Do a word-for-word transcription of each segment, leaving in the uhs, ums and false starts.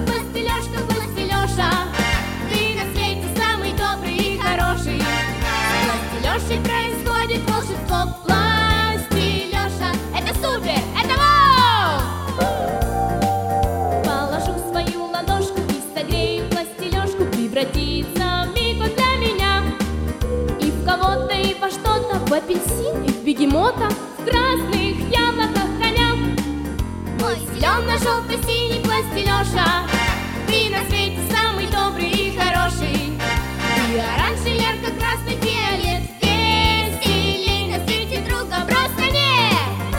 пластилёшка, пластилёша, ты на свете самый добрый и хороший. С пластилёшей происходит волшебство. Пластилёша, это супер, это вау! Положу свою ладошку и согрею пластилёшку, превратится в миг он для меня. И в кого-то, и во что-то, в апельсин, и в бегемота, в красных яблоках коня. Мой зелено-желто-синий пластилёша, ты на свете самый добрый и хороший. Ты оранжевый, ярко-красный, фиолет, веселей на свете друга просто нет.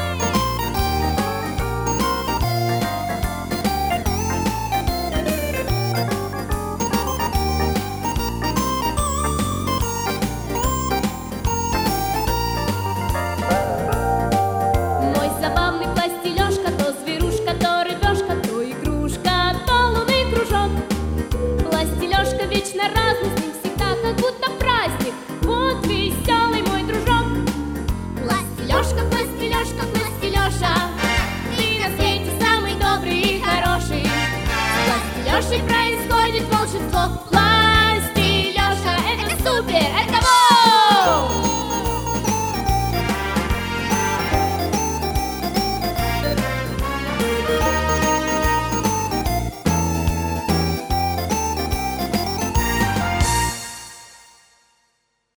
Мой забавный пластилёшка, то зверушка, то рыбёшка, то игрушка, то лунный кружок. Пластилёшка вечно разный, с ним всегда как будто праздник. Вот веселый мой дружок. Пластилёшка, пластилёшка, пластилёша, ты на свете самый добрый и хороший. С пластилёшей происходит волшебство. Пластилёша, это супер, это